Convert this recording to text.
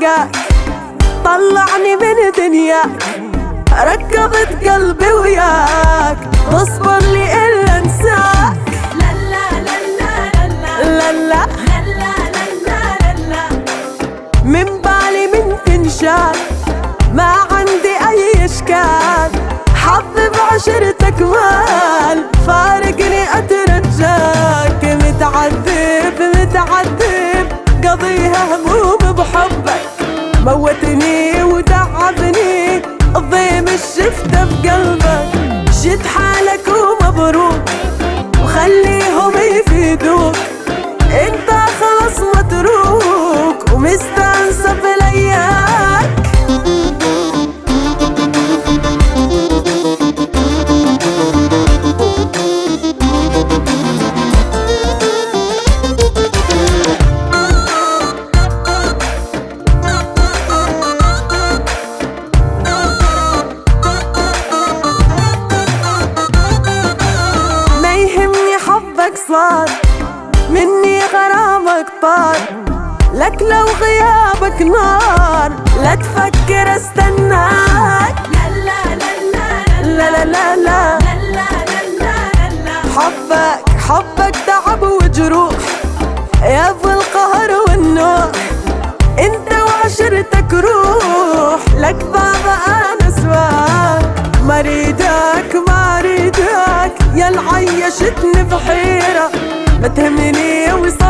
لقاك طلعني من دنياك، ركبت قلبي وياك، تصبر لي إلا انساك. لا لا لا لا لا لا لا من بالي من تنشال، ما عندي أي إشكال، حظي بعشرتك مال، فارقني أترجاك، متعذب قضيها هموم بحبك، موتني وتعبني الضيم الشفته بقلبك، شد حالك ومبروك وخليهم يفيدوك، انت خلص متروك ومستانسة بلياك. صار مني غرامك طار، لك لو غيابك نار، لا تفكر استناك. لا لا لا لا لا لا حبك تعب وجروح يا ابو القهر والنوح، انت وعشرتك روح، لك بابا انا سواك، ما ريدك يا العيشتني بحيرة، ما تهمني